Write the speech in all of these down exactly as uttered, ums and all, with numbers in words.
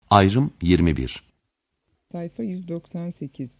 Ayrım yirmi bir. Sayfa yüz doksan sekiz.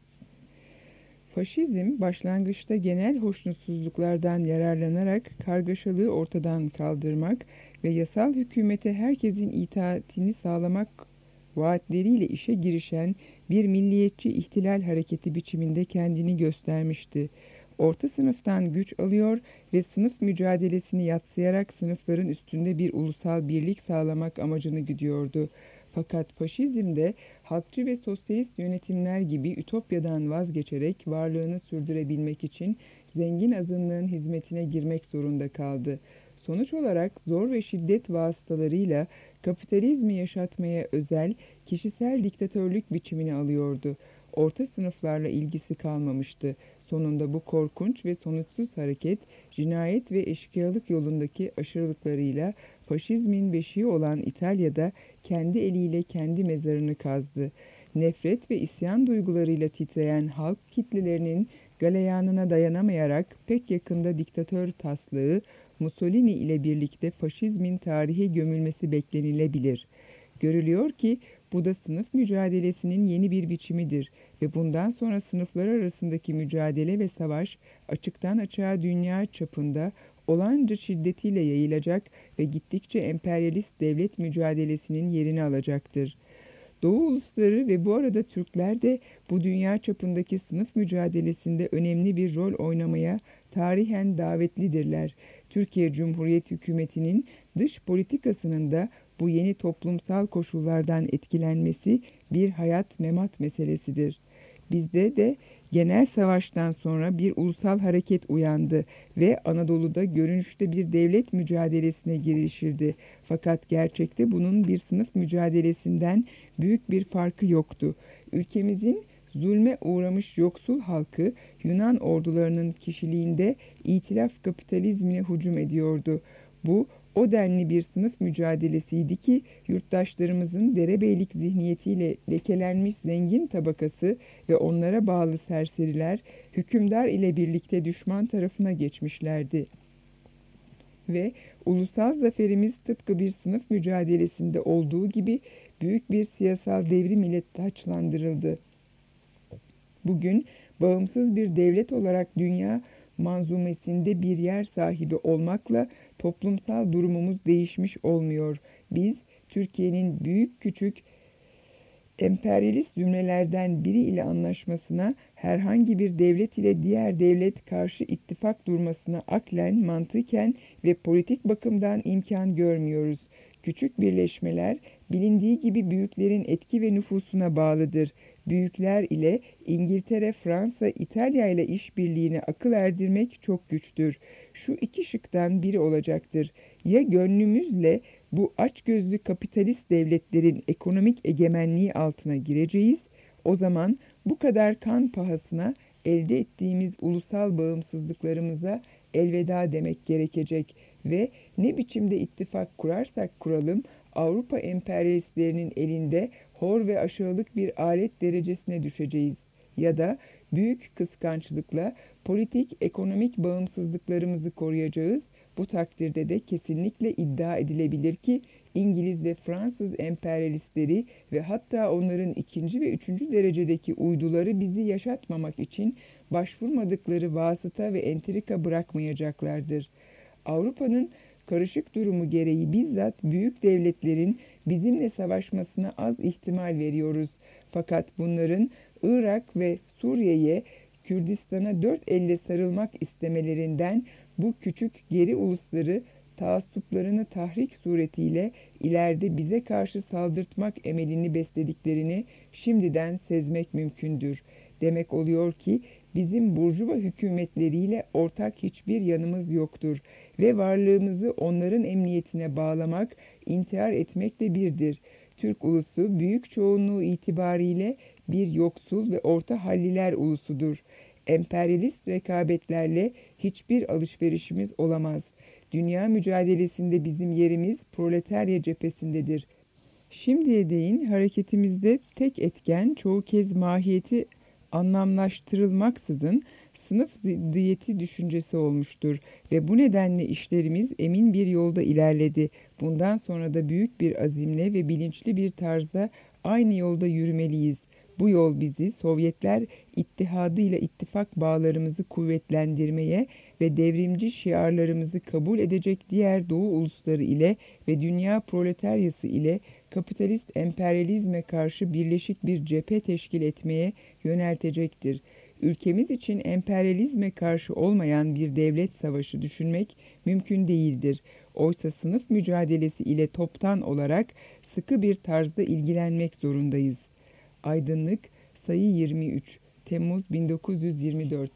Faşizm, başlangıçta genel hoşnutsuzluklardan yararlanarak kargaşalığı ortadan kaldırmak ve yasal hükümete herkesin itaatini sağlamak vaatleriyle işe girişen bir milliyetçi ihtilal hareketi biçiminde kendini göstermişti. Orta sınıftan güç alıyor ve sınıf mücadelesini yadsıyarak sınıfların üstünde bir ulusal birlik sağlamak amacını güdüyordu. Fakat faşizmde halkçı ve sosyalist yönetimler gibi ütopyadan vazgeçerek varlığını sürdürebilmek için zengin azınlığın hizmetine girmek zorunda kaldı. Sonuç olarak zor ve şiddet vasıtalarıyla kapitalizmi yaşatmaya özel kişisel diktatörlük biçimini alıyordu. Orta sınıflarla ilgisi kalmamıştı. Sonunda bu korkunç ve sonuçsuz hareket, cinayet ve eşkıyalık yolundaki aşırılıklarıyla faşizmin beşiği olan İtalya'da kendi eliyle kendi mezarını kazdı. Nefret ve isyan duygularıyla titreyen halk kitlelerinin galeyanına dayanamayarak pek yakında diktatör taslığı Mussolini ile birlikte faşizmin tarihe gömülmesi beklenilebilir. Görülüyor ki bu da sınıf mücadelesinin yeni bir biçimidir ve bundan sonra sınıflar arasındaki mücadele ve savaş açıktan açığa dünya çapında olanca şiddetiyle yayılacak ve gittikçe emperyalist devlet mücadelesinin yerini alacaktır. Doğu ulusları ve bu arada Türkler de bu dünya çapındaki sınıf mücadelesinde önemli bir rol oynamaya tarihen davetlidirler. Türkiye Cumhuriyeti Hükümeti'nin dış politikasının da bu yeni toplumsal koşullardan etkilenmesi bir hayat memat meselesidir. Bizde de genel savaştan sonra bir ulusal hareket uyandı ve Anadolu'da görünüşte bir devlet mücadelesine girişildi. Fakat gerçekte bunun bir sınıf mücadelesinden büyük bir farkı yoktu. Ülkemizin zulme uğramış yoksul halkı Yunan ordularının kişiliğinde itilaf kapitalizmine hücum ediyordu. Bu o denli bir sınıf mücadelesiydi ki yurttaşlarımızın derebeylik zihniyetiyle lekelenmiş zengin tabakası ve onlara bağlı serseriler hükümdar ile birlikte düşman tarafına geçmişlerdi. Ve ulusal zaferimiz tıpkı bir sınıf mücadelesinde olduğu gibi büyük bir siyasal devrim ile taçlandırıldı. Bugün bağımsız bir devlet olarak dünya manzumesinde bir yer sahibi olmakla toplumsal durumumuz değişmiş olmuyor. Biz Türkiye'nin büyük küçük emperyalist zümrelerden biri ile anlaşmasına, herhangi bir devlet ile diğer devlet karşı ittifak durmasına aklen, mantıken ve politik bakımdan imkan görmüyoruz. Küçük birleşmeler bilindiği gibi büyüklerin etki ve nüfusuna bağlıdır. Büyükler ile İngiltere, Fransa, İtalya ile işbirliğine akıl erdirmek çok güçtür. Şu iki şıktan biri olacaktır. Ya gönlümüzle bu açgözlü kapitalist devletlerin ekonomik egemenliği altına gireceğiz, o zaman bu kadar kan pahasına elde ettiğimiz ulusal bağımsızlıklarımıza elveda demek gerekecek ve ne biçimde ittifak kurarsak kuralım, Avrupa emperyalistlerinin elinde hor ve aşağılık bir alet derecesine düşeceğiz. Ya da büyük kıskançlıkla politik, ekonomik bağımsızlıklarımızı koruyacağız. Bu takdirde de kesinlikle iddia edilebilir ki İngiliz ve Fransız emperyalistleri ve hatta onların ikinci ve üçüncü derecedeki uyduları bizi yaşatmamak için başvurmadıkları vasıta ve entrika bırakmayacaklardır. Avrupa'nın karışık durumu gereği bizzat büyük devletlerin bizimle savaşmasına az ihtimal veriyoruz. Fakat bunların Irak ve Suriye'ye, Kürdistan'a dört elle sarılmak istemelerinden bu küçük geri ulusları taassuplarını tahrik suretiyle ileride bize karşı saldırtmak emelini beslediklerini şimdiden sezmek mümkündür. Demek oluyor ki bizim burjuva hükümetleriyle ortak hiçbir yanımız yoktur ve varlığımızı onların emniyetine bağlamak, intihar etmekle birdir. Türk ulusu büyük çoğunluğu itibariyle bir yoksul ve orta halliler ulusudur. Emperyalist rekabetlerle hiçbir alışverişimiz olamaz. Dünya mücadelesinde bizim yerimiz proletarya cephesindedir. Şimdiye değin hareketimizde tek etken çoğu kez mahiyeti anlamlaştırılmaksızın sınıf ziddiyeti düşüncesi olmuştur ve bu nedenle işlerimiz emin bir yolda ilerledi. Bundan sonra da büyük bir azimle ve bilinçli bir tarzda Aynı yolda yürümeliyiz. Bu yol bizi Sovyetler İttihadı ile ittifak bağlarımızı kuvvetlendirmeye ve devrimci şiarlarımızı kabul edecek diğer Doğu ulusları ile ve dünya proletaryası ile kapitalist emperyalizme karşı birleşik bir cephe teşkil etmeye yöneltecektir. Ülkemiz için emperyalizme karşı olmayan bir devlet savaşı düşünmek mümkün değildir. Oysa sınıf mücadelesi ile toptan olarak sıkı bir tarzda ilgilenmek zorundayız. Aydınlık, sayı yirmi üç, Temmuz bin dokuz yüz yirmi dört.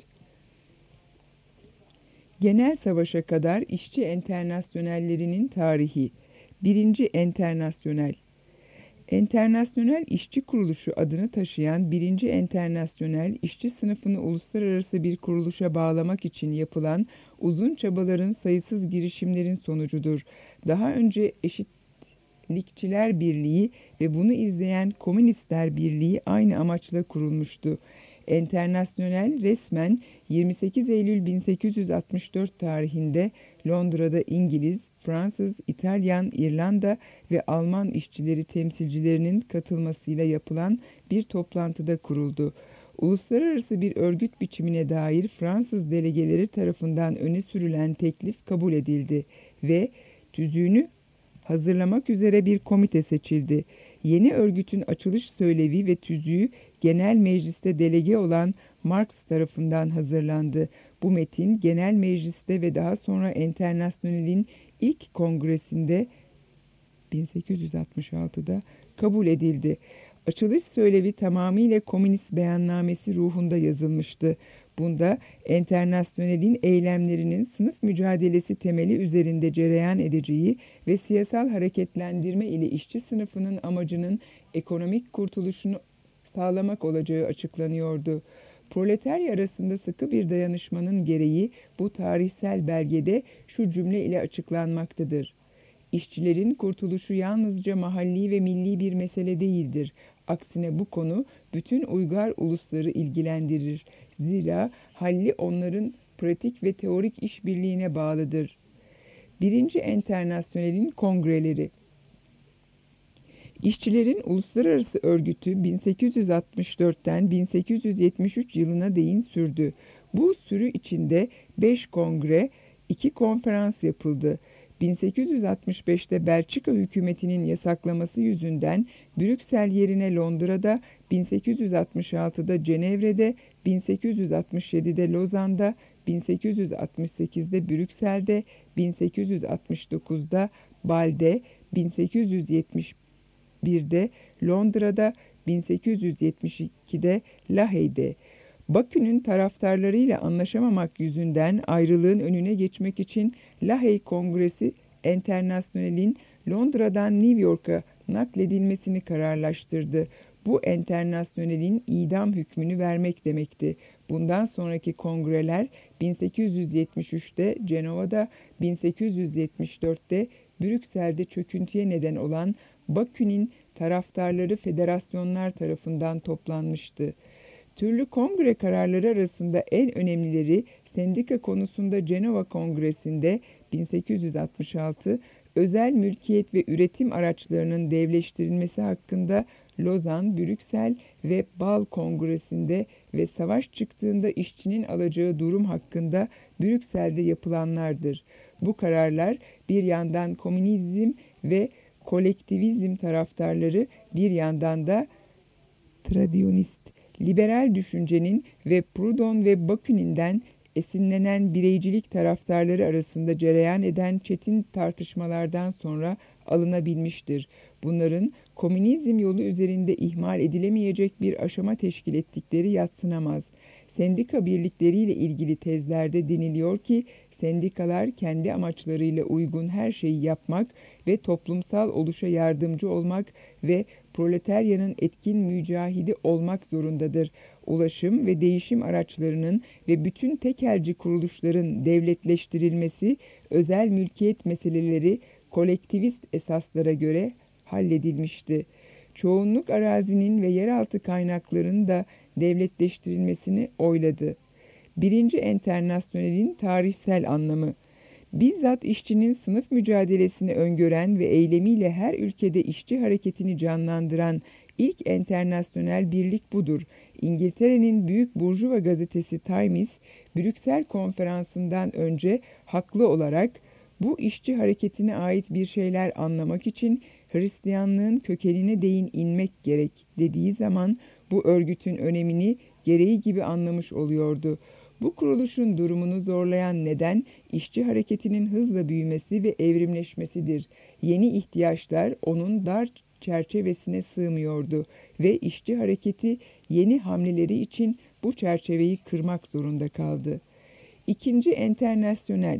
Genel Savaşa kadar işçi enternasyonellerinin tarihi. Birinci Enternasyonel. Enternasyonel İşçi Kuruluşu adını taşıyan Birinci Enternasyonel, işçi sınıfını uluslararası bir kuruluşa bağlamak için yapılan uzun çabaların, sayısız girişimlerin sonucudur. Daha önce Eşitlikçiler Birliği ve bunu izleyen Komünistler Birliği aynı amaçla kurulmuştu. Enternasyonel resmen yirmi sekiz Eylül bin sekiz yüz altmış dört tarihinde Londra'da İngiliz, Fransız, İtalyan, İrlanda ve Alman işçileri temsilcilerinin katılmasıyla yapılan bir toplantıda kuruldu. Uluslararası bir örgüt biçimine dair Fransız delegeleri tarafından öne sürülen teklif kabul edildi ve tüzüğünü hazırlamak üzere bir komite seçildi. Yeni örgütün açılış söylevi ve tüzüğü Genel Meclis'te delege olan Marx tarafından hazırlandı. Bu metin Genel Meclis'te ve daha sonra Enternasyonel'in ilk kongresinde bin sekiz yüz altmış altıda kabul edildi. Açılış söylevi tamamıyla komünist beyannamesi ruhunda yazılmıştı. Bunda Enternasyonel'in eylemlerinin sınıf mücadelesi temeli üzerinde cereyan edeceği ve siyasal hareketlendirme ile işçi sınıfının amacının ekonomik kurtuluşunu sağlamak olacağı açıklanıyordu. Proletarya arasında sıkı bir dayanışmanın gereği bu tarihsel belgede şu cümle ile açıklanmaktadır. İşçilerin kurtuluşu yalnızca mahalli ve milli bir mesele değildir. Aksine bu konu bütün uygar ulusları ilgilendirir. Zira halli onların pratik ve teorik işbirliğine bağlıdır. Birinci Enternasyonel'in kongreleri. İşçilerin Uluslararası Örgütü bin sekiz yüz altmış dörtten bin sekiz yüz yetmiş üç yılına değin sürdü. Bu sürü içinde beş kongre, iki konferans yapıldı. bin sekiz yüz altmış beşte Belçika hükümetinin yasaklaması yüzünden Brüksel yerine Londra'da, bin sekiz yüz altmış altıda Cenevre'de, bin sekiz yüz altmış yedide Lozan'da, bin sekiz yüz altmış sekizde Brüksel'de, bin sekiz yüz altmış dokuzda Bâl'de, bin sekiz yüz yetmiş birde Londra'da, bin sekiz yüz yetmiş ikide Lahey'de. Bakü'nün taraftarlarıyla anlaşamamak yüzünden ayrılığın önüne geçmek için Lahey Kongresi Enternasyonel'in Londra'dan New York'a nakledilmesini kararlaştırdı. Bu Enternasyonel'in idam hükmünü vermek demekti. Bundan sonraki kongreler bin sekiz yüz yetmiş üçte Cenova'da, bin sekiz yüz yetmiş dörtte Brüksel'de çöküntüye neden olan Bakü'nün taraftarları federasyonlar tarafından toplanmıştı. Türlü kongre kararları arasında en önemlileri sendika konusunda Cenova Kongresi'nde bin sekiz yüz altmış altı, özel mülkiyet ve üretim araçlarının devleştirilmesi hakkında Lozan, Brüksel ve Bâl Kongresi'nde ve savaş çıktığında işçinin alacağı durum hakkında Brüksel'de yapılanlardır. Bu kararlar bir yandan komünizm ve kolektivizm taraftarları, bir yandan da Tradisyonist, liberal düşüncenin ve Proudhon ve Bakunin'den esinlenen bireycilik taraftarları arasında cereyan eden çetin tartışmalardan sonra alınabilmiştir. Bunların komünizm yolu üzerinde ihmal edilemeyecek bir aşama teşkil ettikleri yadsınamaz. Sendika birlikleriyle ilgili tezlerde deniliyor ki, sendikalar kendi amaçlarıyla uygun her şeyi yapmak ve toplumsal oluşa yardımcı olmak ve proletaryanın etkin mücahidi olmak zorundadır. Ulaşım ve değişim araçlarının ve bütün tekelci kuruluşların devletleştirilmesi, özel mülkiyet meseleleri kolektivist esaslara göre halledilmişti. Çoğunluk arazinin ve yeraltı kaynaklarının da devletleştirilmesini oyladı. Birinci Enternasyonel'in tarihsel anlamı. Bizzat işçinin sınıf mücadelesini öngören ve eylemiyle her ülkede işçi hareketini canlandıran İlk enternasyonel birlik budur. İngiltere'nin büyük burjuva gazetesi Times, Brüksel konferansından önce haklı olarak bu işçi hareketine ait bir şeyler anlamak için Hristiyanlığın kökenine değin inmek gerek dediği zaman bu örgütün önemini gereği gibi anlamış oluyordu. Bu kuruluşun durumunu zorlayan neden işçi hareketinin hızla büyümesi ve evrimleşmesidir. Yeni ihtiyaçlar onun dar çerçevesine sığmıyordu ve işçi hareketi yeni hamleleri için bu çerçeveyi kırmak zorunda kaldı. İkinci Enternasyonel.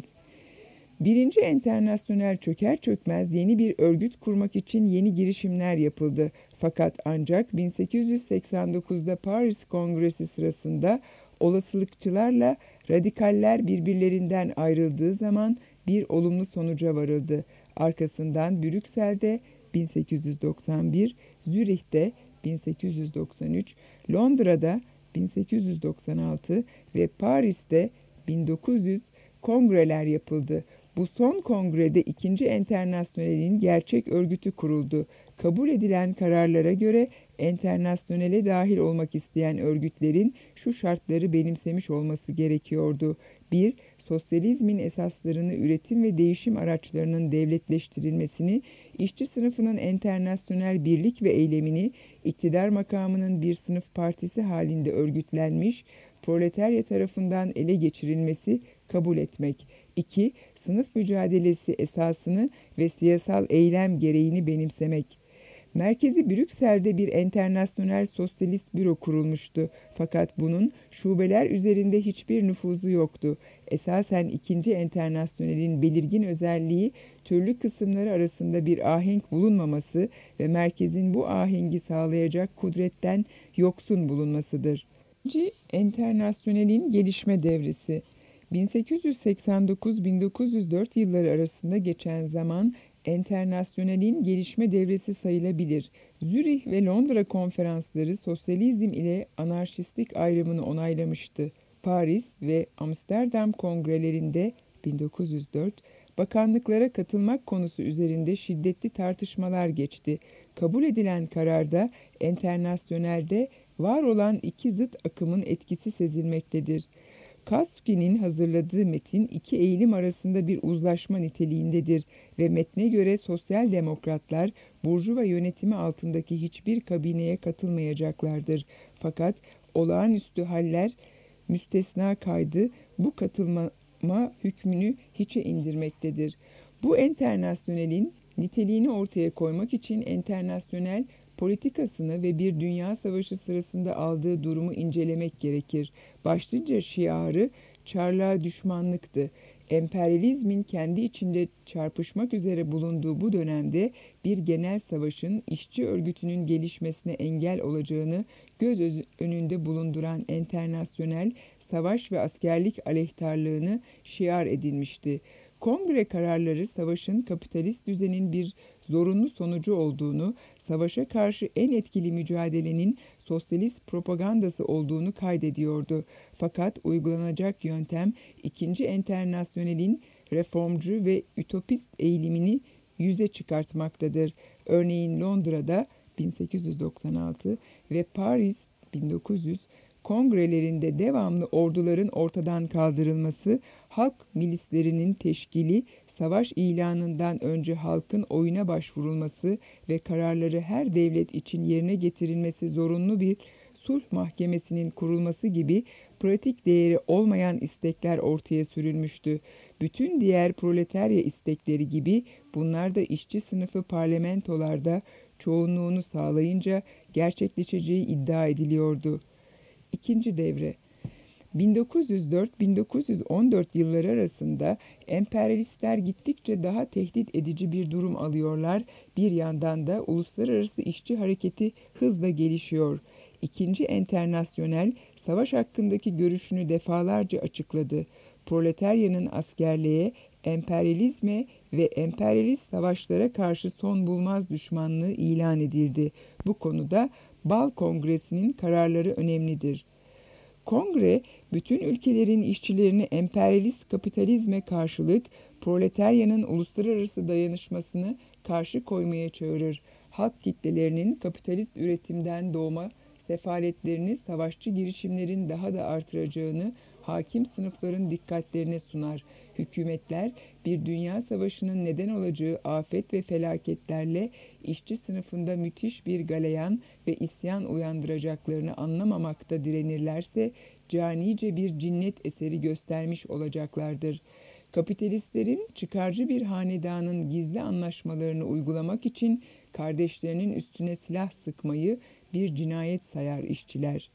Birinci Enternasyonel çöker çökmez yeni bir örgüt kurmak için yeni girişimler yapıldı. Fakat ancak bin sekiz yüz seksen dokuzda Paris Kongresi sırasında olasılıkçılarla radikaller birbirlerinden ayrıldığı zaman bir olumlu sonuca varıldı. Arkasından Brüksel'de bin sekiz yüz doksan bir, Zürih'te bin sekiz yüz doksan üç, Londra'da bin sekiz yüz doksan altı ve Paris'te bin dokuz yüz kongreler yapıldı. Bu son kongrede ikinci Enternasyonel'in gerçek örgütü kuruldu. Kabul edilen kararlara göre Enternasyonel'e dahil olmak isteyen örgütlerin şu şartları benimsemiş olması gerekiyordu. bir Sosyalizmin esaslarını üretim ve değişim araçlarının devletleştirilmesini, işçi sınıfının enternasyonel birlik ve eylemini, iktidar makamının bir sınıf partisi halinde örgütlenmiş, proletarya tarafından ele geçirilmesi kabul etmek. iki Sınıf mücadelesi esasını ve siyasal eylem gereğini benimsemek. Merkezi Brüksel'de bir enternasyonel sosyalist büro kurulmuştu. Fakat bunun şubeler üzerinde hiçbir nüfuzu yoktu. Esasen ikinci enternasyonelin belirgin özelliği türlü kısımları arasında bir ahenk bulunmaması ve merkezin bu ahengi sağlayacak kudretten yoksun bulunmasıdır. İkinci enternasyonelin gelişme devresi. bin sekiz yüz seksen dokuz bin dokuz yüz dört yılları arasında geçen zaman enternasyonelin gelişme devresi sayılabilir. Zürih ve Londra konferansları sosyalizm ile anarşistlik ayrımını onaylamıştı. Paris ve Amsterdam kongrelerinde bin dokuz yüz dört bakanlıklara katılmak konusu üzerinde şiddetli tartışmalar geçti. Kabul edilen kararda enternasyonelde var olan iki zıt akımın etkisi sezilmektedir. Kautsky'nin hazırladığı metin iki eğilim arasında bir uzlaşma niteliğindedir ve metne göre sosyal demokratlar burjuva yönetimi altındaki hiçbir kabineye katılmayacaklardır. Fakat olağanüstü haller müstesna kaydı bu katılma hükmünü hiçe indirmektedir. Bu enternasyonelin niteliğini ortaya koymak için enternasyonel politikasını ve bir dünya savaşı sırasında aldığı durumu incelemek gerekir. Başlıca şiarı çarlığa düşmanlıktı. Emperyalizmin kendi içinde çarpışmak üzere bulunduğu bu dönemde bir genel savaşın işçi örgütünün gelişmesine engel olacağını göz önünde bulunduran enternasyonel savaş ve askerlik aleyhtarlığını şiar edinmişti. Kongre kararları savaşın kapitalist düzenin bir zorunlu sonucu olduğunu, savaşa karşı en etkili mücadelenin sosyalist propagandası olduğunu kaydediyordu. Fakat uygulanacak yöntem ikinci enternasyonelin reformcu ve ütopist eğilimini yüze çıkartmaktadır. Örneğin Londra'da bin sekiz yüz doksan altı ve Paris bin dokuz yüz kongrelerinde devamlı orduların ortadan kaldırılması, halk milislerinin teşkili, savaş ilanından önce halkın oyuna başvurulması ve kararları her devlet için yerine getirilmesi zorunlu bir sulh mahkemesinin kurulması gibi pratik değeri olmayan istekler ortaya sürülmüştü. Bütün diğer proletarya istekleri gibi bunlar da işçi sınıfı parlamentolarda çoğunluğunu sağlayınca gerçekleşeceği iddia ediliyordu. İkinci devre. bin dokuz yüz dört bin dokuz yüz on dört yılları arasında emperyalistler gittikçe daha tehdit edici bir durum alıyorlar. Bir yandan da uluslararası işçi hareketi hızla gelişiyor. İkinci Enternasyonel savaş hakkındaki görüşünü defalarca açıkladı. Proletaryanın askerliğe, emperyalizme ve emperyalist savaşlara karşı son bulmaz düşmanlığı ilan edildi. Bu konuda Bal Kongresi'nin kararları önemlidir. Kongre, bütün ülkelerin işçilerini emperyalist kapitalizme karşılık proletaryanın uluslararası dayanışmasını karşı koymaya çağırır. halk kitlelerinin kapitalist üretimden doğma sefaletlerini savaşçı girişimlerin daha da artıracağını hakim sınıfların dikkatlerine sunar. Hükümetler bir dünya savaşının neden olacağı afet ve felaketlerle işçi sınıfında müthiş bir galeyan ve isyan uyandıracaklarını anlamamakta direnirlerse canice bir cinnet eseri göstermiş olacaklardır. Kapitalistlerin çıkarcı bir hanedanın gizli anlaşmalarını uygulamak için kardeşlerinin üstüne silah sıkmayı bir cinayet sayar işçiler.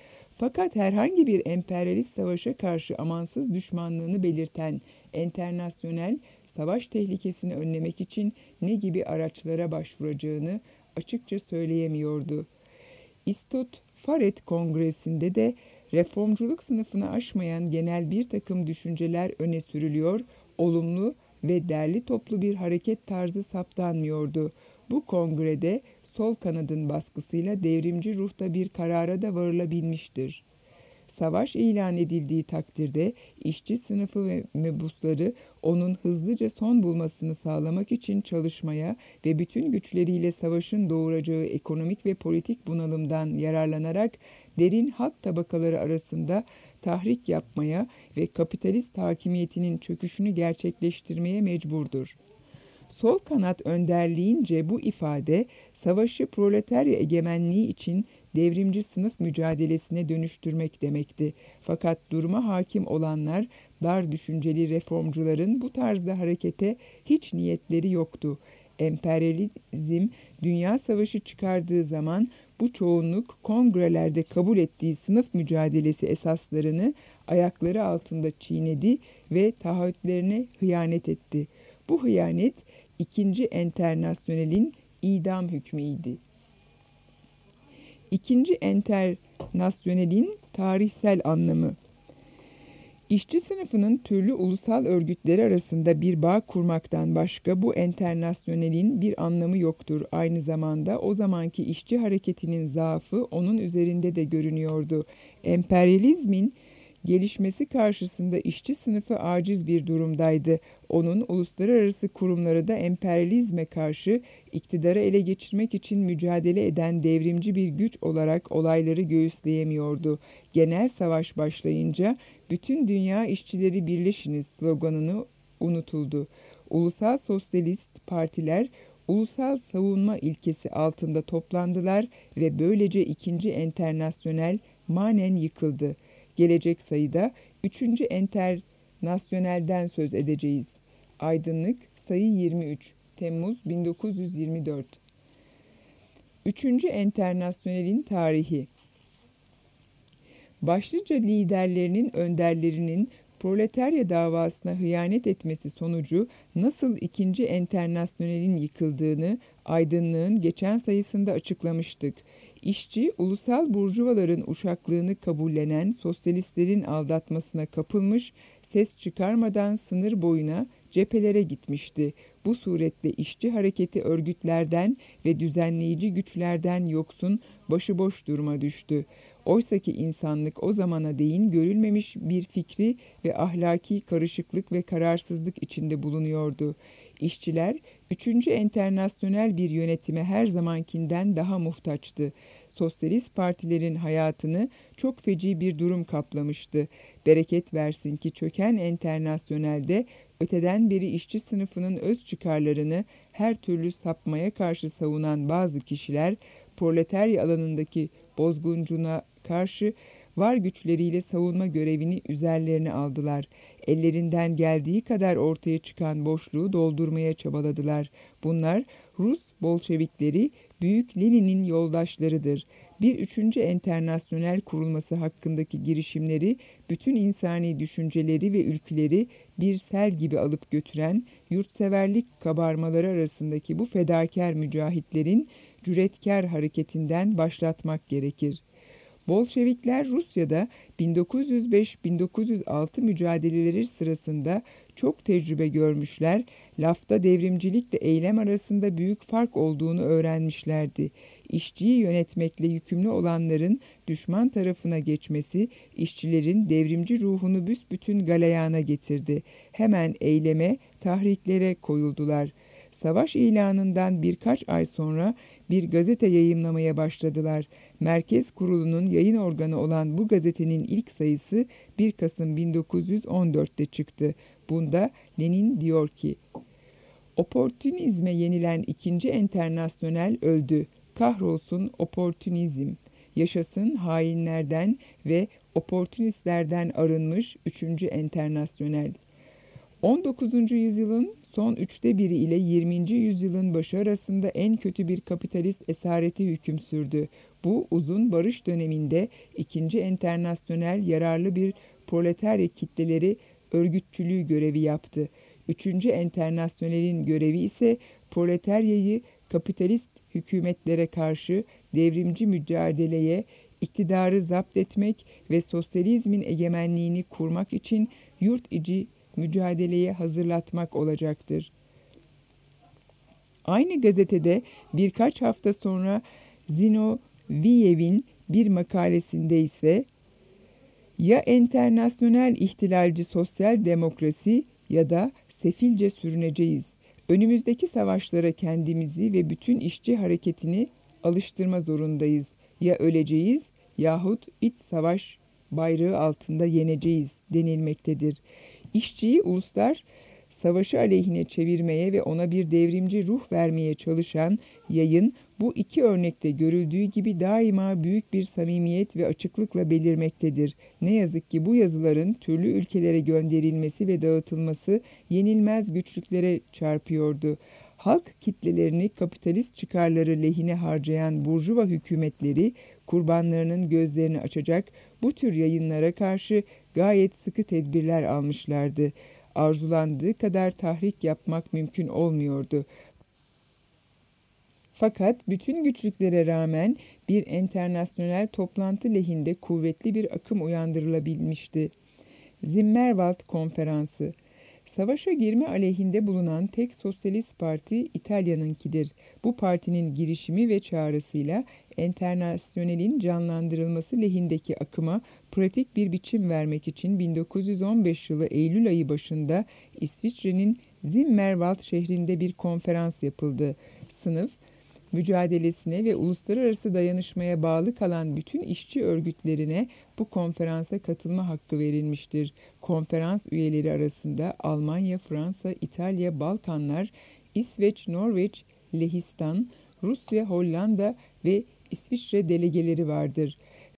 Fakat herhangi bir emperyalist savaşa karşı amansız düşmanlığını belirten Enternasyonel, savaş tehlikesini önlemek için ne gibi araçlara başvuracağını açıkça söyleyemiyordu. İstot Faret Kongresi'nde de reformculuk sınıfını aşmayan genel bir takım düşünceler öne sürülüyor, olumlu ve derli toplu bir hareket tarzı saptanmıyordu. Bu kongrede sol kanadın baskısıyla devrimci ruhta bir karara da varılabilmiştir. Savaş ilan edildiği takdirde işçi sınıfı ve mebusları onun hızlıca son bulmasını sağlamak için çalışmaya ve bütün güçleriyle savaşın doğuracağı ekonomik ve politik bunalımdan yararlanarak derin halk tabakaları arasında tahrik yapmaya ve kapitalist hakimiyetinin çöküşünü gerçekleştirmeye mecburdur. Sol kanat önderliğince bu ifade, savaşı proletarya egemenliği için devrimci sınıf mücadelesine dönüştürmek demekti. Fakat duruma hakim olanlar, dar düşünceli reformcuların bu tarzda harekete hiç niyetleri yoktu. Emperyalizm, dünya savaşı çıkardığı zaman bu çoğunluk kongrelerde kabul ettiği sınıf mücadelesi esaslarını ayakları altında çiğnedi ve taahhütlerine hıyanet etti. Bu hıyanet, İkinci Enternasyonel'in idam hükmüydi. İkinci Enternasyonel'in tarihsel anlamı. İşçi sınıfının türlü ulusal örgütleri arasında bir bağ kurmaktan başka bu enternasyonelin bir anlamı yoktur. Aynı zamanda o zamanki işçi hareketinin zaafı onun üzerinde de görünüyordu. Emperyalizmin gelişmesi karşısında işçi sınıfı aciz bir durumdaydı. Onun uluslararası kurumları da emperyalizme karşı iktidarı ele geçirmek için mücadele eden devrimci bir güç olarak olayları göğüsleyemiyordu. Genel savaş başlayınca bütün dünya işçileri birleşiniz sloganını unutuldu. Ulusal sosyalist partiler ulusal savunma ilkesi altında toplandılar ve böylece ikinci Enternasyonel manen yıkıldı. Gelecek sayıda üçüncü Enternasyonel'den söz edeceğiz. Aydınlık sayı yirmi üç Temmuz bin dokuz yüz yirmi dört. üçüncü Enternasyonel'in tarihi. Başlıca liderlerinin önderlerinin proletarya davasına hıyanet etmesi sonucu nasıl ikinci Enternasyonel'in yıkıldığını Aydınlığın geçen sayısında açıklamıştık. İşçi, ulusal burjuvaların uşaklığını kabullenen sosyalistlerin aldatmasına kapılmış, ses çıkarmadan sınır boyuna cephelere gitmişti. Bu suretle işçi hareketi örgütlerden ve düzenleyici güçlerden yoksun, başıboş duruma düştü. Oysaki insanlık o zamana değin görülmemiş bir fikri ve ahlaki karışıklık ve kararsızlık içinde bulunuyordu. İşçiler, üçüncü Enternasyonel bir yönetime her zamankinden daha muhtaçtı. Sosyalist partilerin hayatını çok feci bir durum kaplamıştı. Bereket versin ki çöken Enternasyonel'de öteden beri işçi sınıfının öz çıkarlarını her türlü sapmaya karşı savunan bazı kişiler, proletarya alanındaki bozguncuna karşı var güçleriyle savunma görevini üzerlerine aldılar. Ellerinden geldiği kadar ortaya çıkan boşluğu doldurmaya çabaladılar. Bunlar Rus Bolşevikleri, Büyük Lenin'in yoldaşlarıdır. Bir üçüncü Enternasyonel kurulması hakkındaki girişimleri, bütün insani düşünceleri ve ülkeleri bir sel gibi alıp götüren yurtseverlik kabarmaları arasındaki bu fedakar mücahitlerin cüretkar hareketinden başlatmak gerekir. Bolşevikler Rusya'da bin dokuz yüz beş bin dokuz yüz altı mücadeleleri sırasında çok tecrübe görmüşler, lafta devrimcilikle eylem arasında büyük fark olduğunu öğrenmişlerdi. İşçiyi yönetmekle yükümlü olanların düşman tarafına geçmesi, işçilerin devrimci ruhunu büsbütün galeyana getirdi. Hemen eyleme, tahriklere koyuldular. Savaş ilanından birkaç ay sonra bir gazete yayımlamaya başladılar. Merkez Kurulu'nun yayın organı olan bu gazetenin ilk sayısı bir Kasım bin dokuz yüz on dörtte çıktı. Bunda Lenin diyor ki, "Oportunizme yenilen ikinci Enternasyonel öldü. Kahrolsun oportunizm. Yaşasın hainlerden ve oportunistlerden arınmış üçüncü Enternasyonel." on dokuzuncu yüzyılın son üçte biri ile yirminci yüzyılın başı arasında en kötü bir kapitalist esareti hüküm sürdü. Bu uzun barış döneminde ikinci Enternasyonel yararlı bir proletarya kitleleri örgütçülüğü görevi yaptı. Üçüncü Enternasyonel'in görevi ise proletaryayı kapitalist hükümetlere karşı devrimci mücadeleye, iktidarı zapt etmek ve sosyalizmin egemenliğini kurmak için yurt içi mücadeleye hazırlatmak olacaktır. Aynı gazetede birkaç hafta sonra Zinoviyev'in bir makalesinde ise ya enternasyonel ihtilalci sosyal demokrasi ya da sefilce sürüneceğiz. Önümüzdeki savaşlara kendimizi ve bütün işçi hareketini alıştırma zorundayız. Ya öleceğiz yahut iç savaş bayrağı altında yeneceğiz denilmektedir. İşçiyi uluslar savaşı aleyhine çevirmeye ve ona bir devrimci ruh vermeye çalışan yayın bu iki örnekte görüldüğü gibi daima büyük bir samimiyet ve açıklıkla belirmektedir. Ne yazık ki bu yazıların türlü ülkelere gönderilmesi ve dağıtılması yenilmez güçlüklere çarpıyordu. Halk kitlelerini kapitalist çıkarları lehine harcayan burjuva hükümetleri kurbanlarının gözlerini açacak bu tür yayınlara karşı gayet sıkı tedbirler almışlardı. Arzulandığı kadar tahrik yapmak mümkün olmuyordu. Fakat bütün güçlüklere rağmen bir enternasyonel toplantı lehinde kuvvetli bir akım uyandırılabilmişti. Zimmerwald Konferansı. Savaşa girme aleyhinde bulunan tek sosyalist parti İtalya'nınkidir. Bu partinin girişimi ve çağrısıyla enternasyonelin canlandırılması lehindeki akıma pratik bir biçim vermek için bin dokuz yüz on beş yılı Eylül ayı başında İsviçre'nin Zimmerwald şehrinde bir konferans yapıldı. Sınıf mücadelesine ve uluslararası dayanışmaya bağlı kalan bütün işçi örgütlerine bu konferansa katılma hakkı verilmiştir. Konferans üyeleri arasında Almanya, Fransa, İtalya, Balkanlar, İsveç, Norveç, Lehistan, Rusya, Hollanda ve İsviçre delegeleri vardır.